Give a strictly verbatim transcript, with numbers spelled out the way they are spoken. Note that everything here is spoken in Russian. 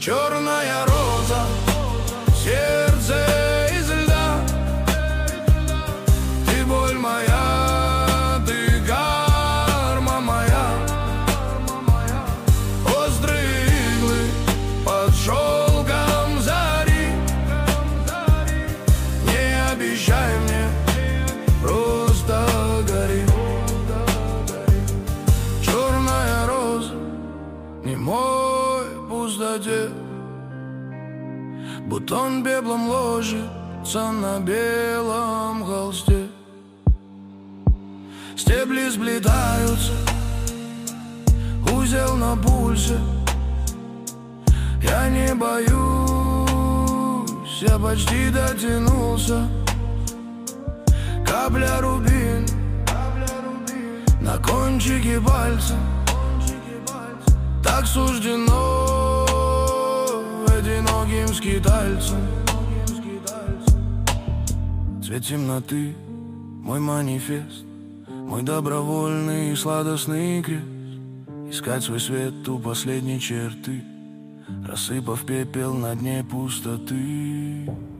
Черная роза, сердце из льда. Ты боль моя, ты карма моя. Острые иглы под шелком зари. Не обещай мне, просто гори. Черная роза, не мой пустоте. Бутон пеплом ложится на белом холсте. Стебли сплетаются, узел на пульсе. Я не боюсь, я почти дотянулся. Капля рубин на кончике пальца. Так суждено одиноким скитальцам. Цвет темноты, мой манифест, мой добровольный и сладостный крест. Искать свой свет у последней черты, рассыпав пепел на дне пустоты.